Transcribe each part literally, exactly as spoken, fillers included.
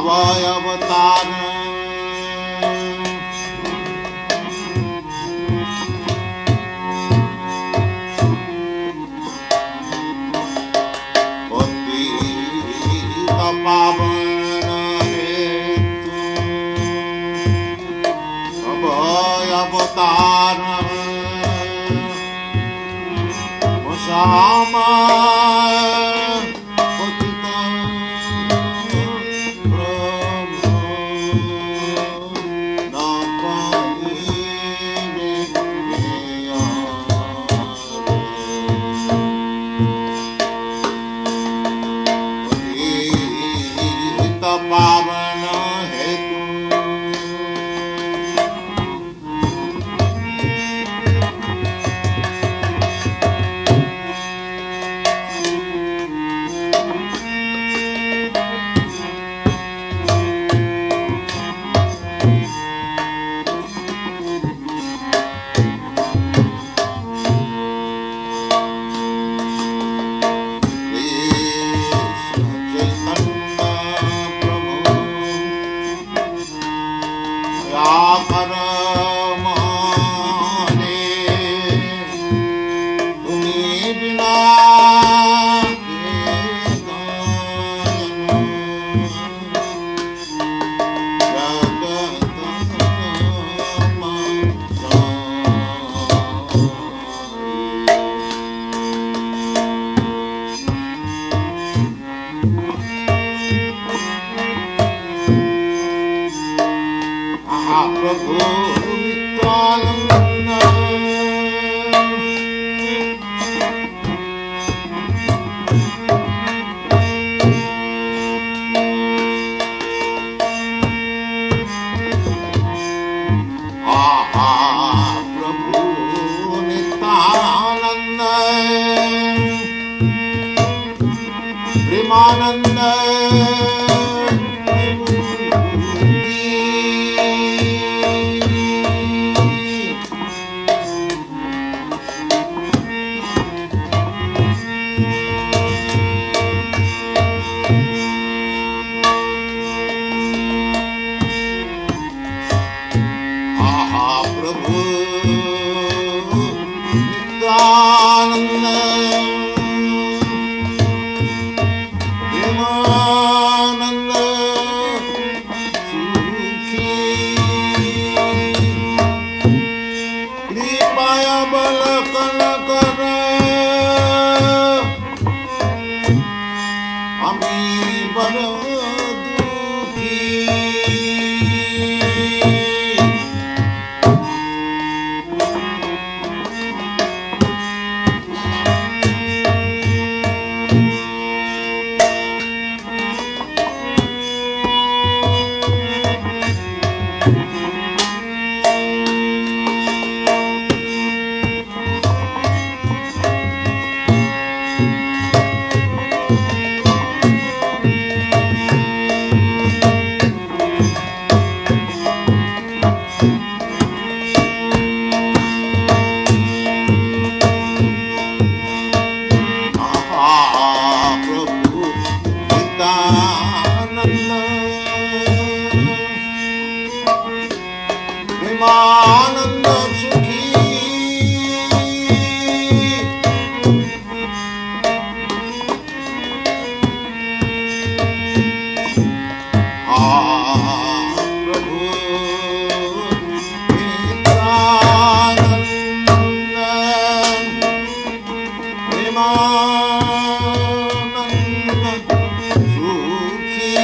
अभय अवतार पतित पावन हेतु अभय अवतार श्यामा पावन हेतु प्रभु नित्यानंद आहा प्रभु नित्यानंद प्रेमानंद आनंद सुखी प्रभु नित्यानंद प्रेमानंद सुखी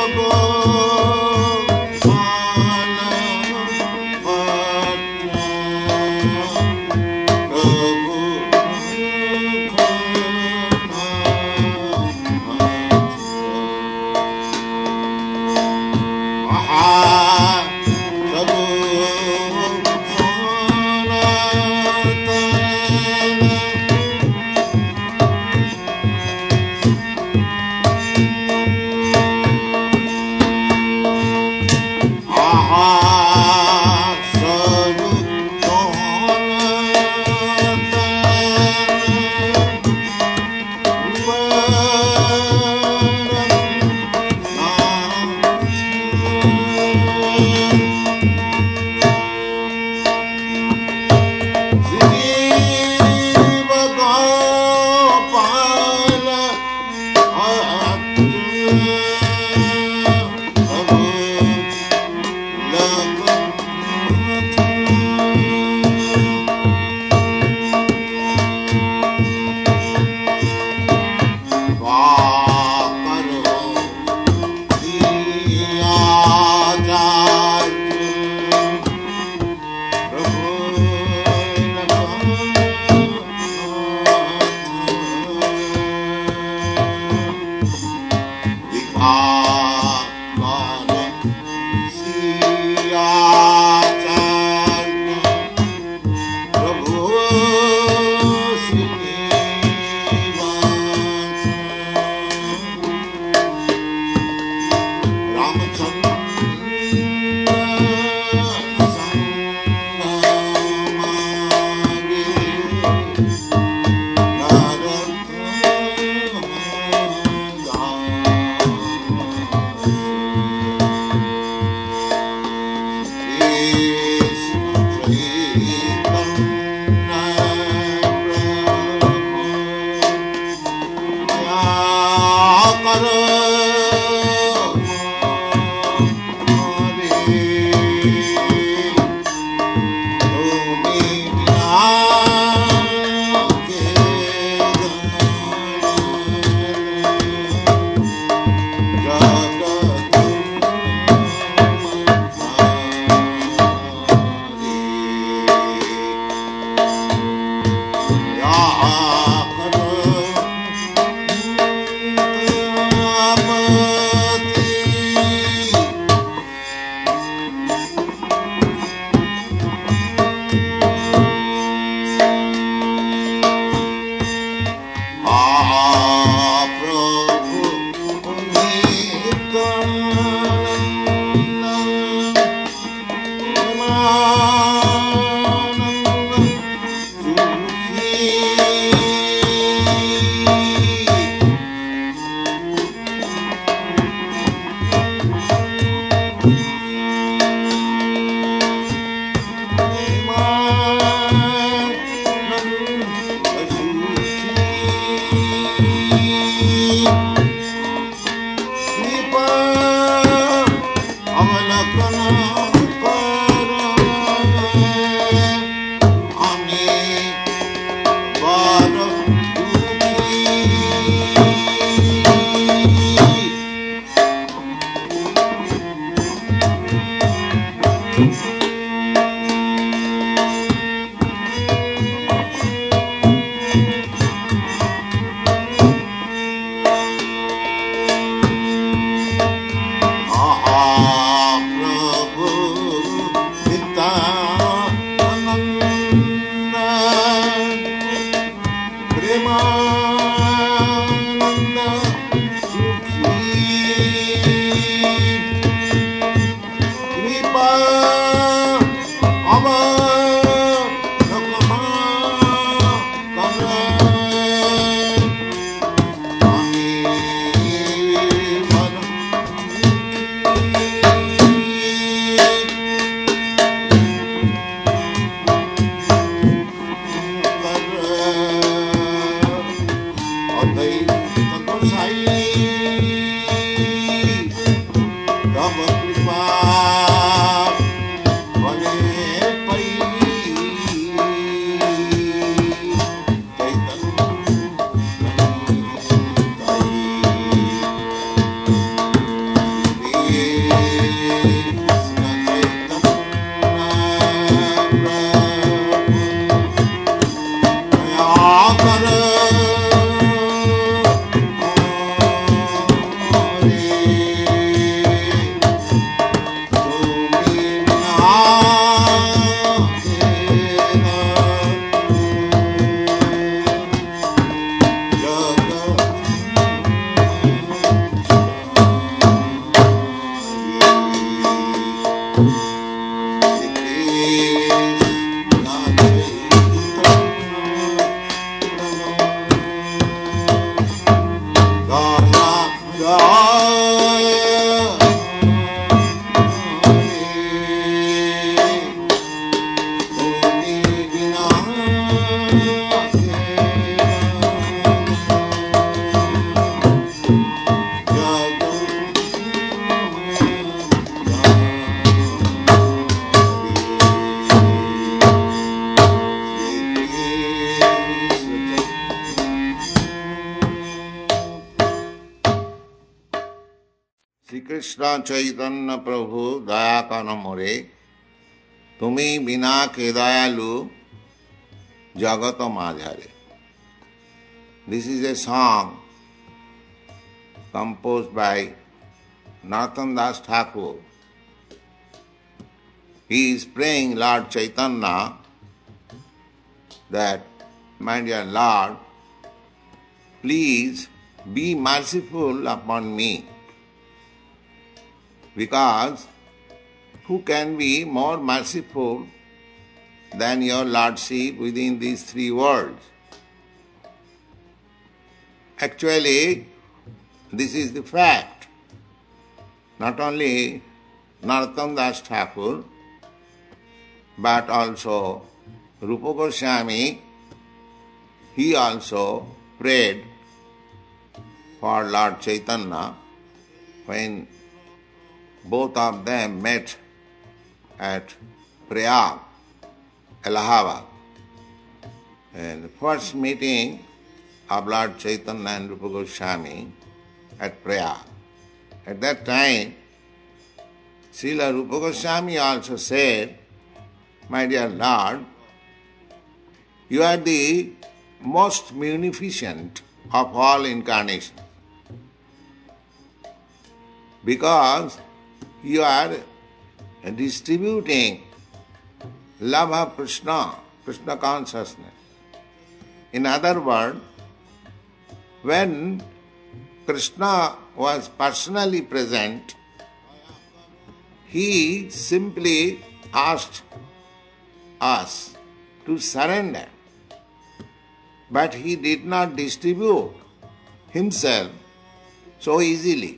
Prabhu শ্রীকৃষ্ণ চৈতন্য প্রভু দয়া কর মোরে, তুমি বিনা কে দয়ালু জগত মাঝারে. This is a song composed by Narottam Das Thakur. He is praying Lord Chaitanya that, my dear Lord, please be merciful upon me, because who can be more merciful than your Lordship within these three worlds? Actually, this is the fact. Not only Narottam Das Thakur, but also Rupa Goswami, he also prayed for Lord Chaitanya when both of them met at Prayag, Allahabad. And the first meeting of Lord Chaitanya and Rupa Goswami at Prayag. At that time, Srila Rupa Goswami also said, my dear Lord, you are the most munificent of all incarnations, because you are distributing love of Krishna, Krishna consciousness. In other words, when Krishna was personally present, he simply asked us to surrender, but he did not distribute himself so easily.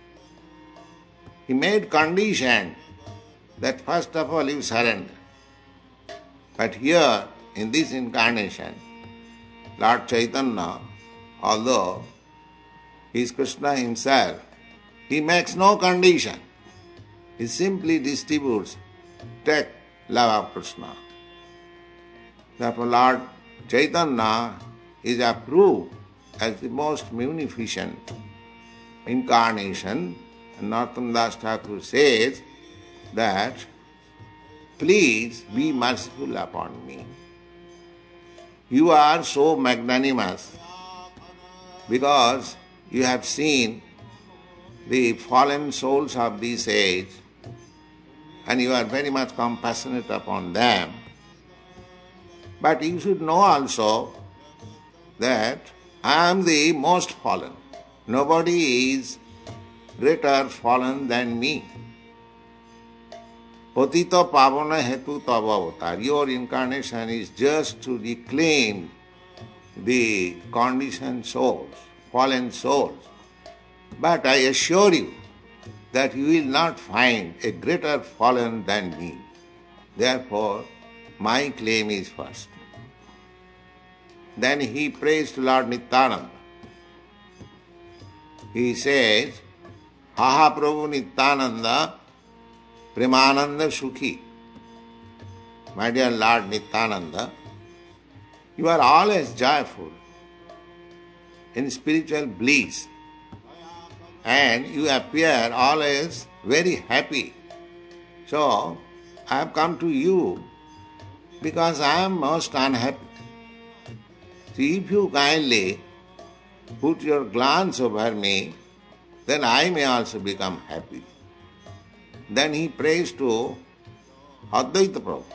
He made condition that first of all you surrender. But here, in this incarnation, Lord Chaitanya, although he is Krishna himself, he makes no condition. He simply distributes, take love of Krishna. Therefore, Lord Chaitanya is approved as the most munificent incarnation. And Narottam Das Thakur says that, please be merciful upon me. You are so magnanimous because you have seen the fallen souls of this age and you are very much compassionate upon them. But you should know also that I am the most fallen. Nobody is greater fallen than me. Patita pavana hetu tava avatar. Your incarnation is just to reclaim the conditioned souls, fallen souls. But I assure you that you will not find a greater fallen than me. Therefore, my claim is first. Then he prays to Lord Nityananda. He says, Haha Prabhu Nityananda, Premananda Sukhi. My dear Lord Nityananda, you are always joyful in spiritual bliss, and you appear always very happy. So, I have come to you because I am most unhappy. So, if you kindly put your glance over me, then I may also become happy. Then he prays to Advaita Prabhu.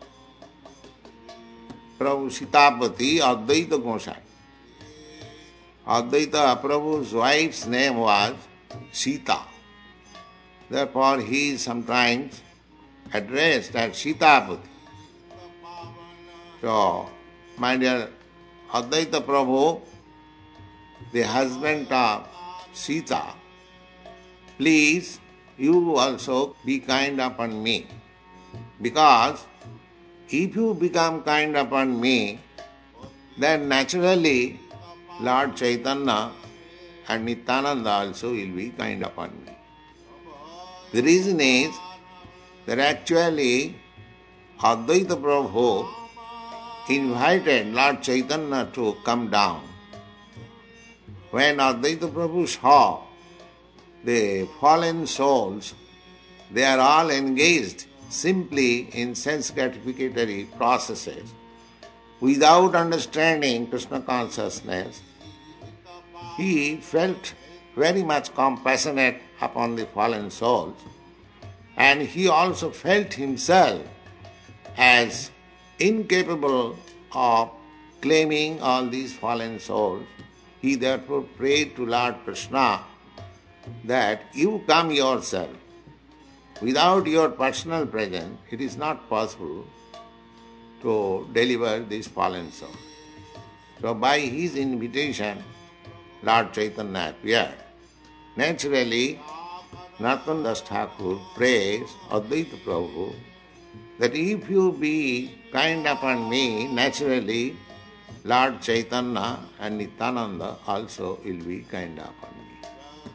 Prabhu Sitapati, Advaita Gosai. Advaita Prabhu's wife's name was Sita. Therefore he is sometimes addressed as Sitapati. So, my dear Advaita Prabhu, the husband of Sita, please you also be kind upon me, because if you become kind upon me, then naturally Lord Chaitanya and Nityananda also will be kind upon me. The reason is that actually Advaita Prabhu invited Lord Chaitanya to come down. When Advaita Prabhu saw the fallen souls, they are all engaged simply in sense gratificatory processes. Without understanding Krishna consciousness, he felt very much compassionate upon the fallen souls, and he also felt himself as incapable of claiming all these fallen souls. He therefore prayed to Lord Krishna that you come yourself. Without your personal presence, it is not possible to deliver these fallen souls. So by his invitation, Lord Chaitanya appeared. Naturally, Narottam Das Thakur prays Advaita Prabhu that if you be kind upon me, naturally Lord Chaitanya and Nityananda also will be kind upon me.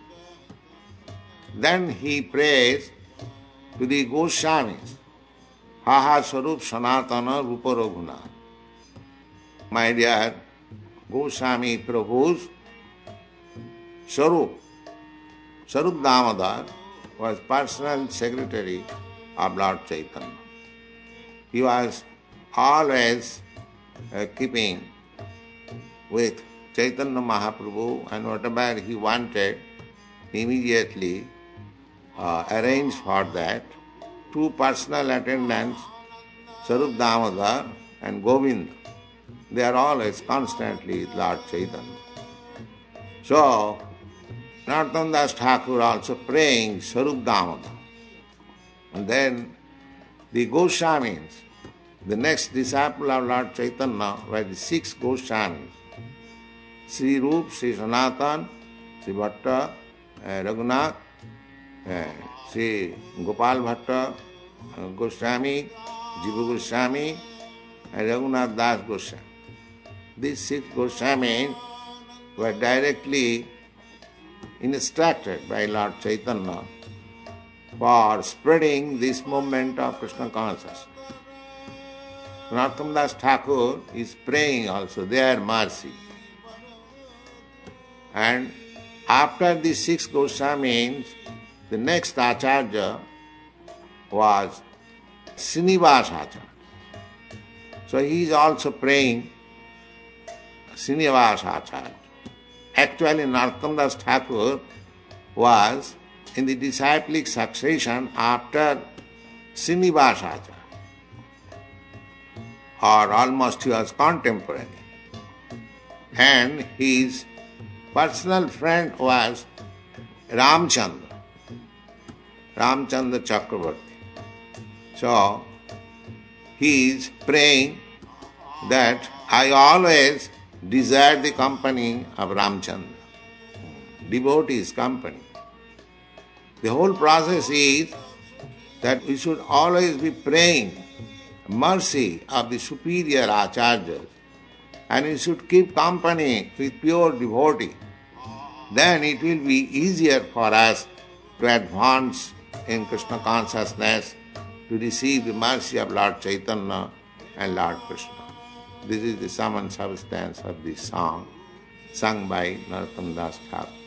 Then he prays to the Goswamis, Haha Sarup Sanatana Rupa Raghunatha. My dear Goswami Prabhu's Sarup, Sarup Damodar was personal secretary of Lord Chaitanya. He was always uh, keeping with Chaitanya Mahaprabhu, and whatever he wanted, immediately uh, arranged for that. Two personal attendants, Sarup Damodar and Govinda, they are always constantly with Lord Chaitanya. So, Narottam Das Thakur also praying Sarup Damodar. And then the Goswamis, the next disciple of Lord Chaitanya, were the six Goswamis: Sri Rup, Sri Sanatan, Sri Bhatta, uh, Raghunath, uh, Sri Gopal Bhatta uh, Goswami, Jiva Goswami, and Raghunath Das Goswami. These six Goswamis were directly instructed by Lord Chaitanya for spreading this movement of Krishna consciousness. Narottam Das Thakur is praying also their mercy. And after the six Goswamis, the next Acharya was Srinivas Acharya. So he is also praying Srinivas Acharya. Actually, Narottam Das Thakur was in the disciplic succession after Srinivas Acharya, or almost he was contemporary. And his personal friend was Ramchandra, Ramchandra Chakravarti. So, he is praying that I always desire the company of Ramchandra, devotee's company. The whole process is that we should always be praying mercy of the superior acharyas, and we should keep company with pure devotee. Then it will be easier for us to advance in Krishna consciousness, to receive the mercy of Lord Chaitanya and Lord Krishna. This is the sum and substance of this song, sung by Narottam Das Thakur.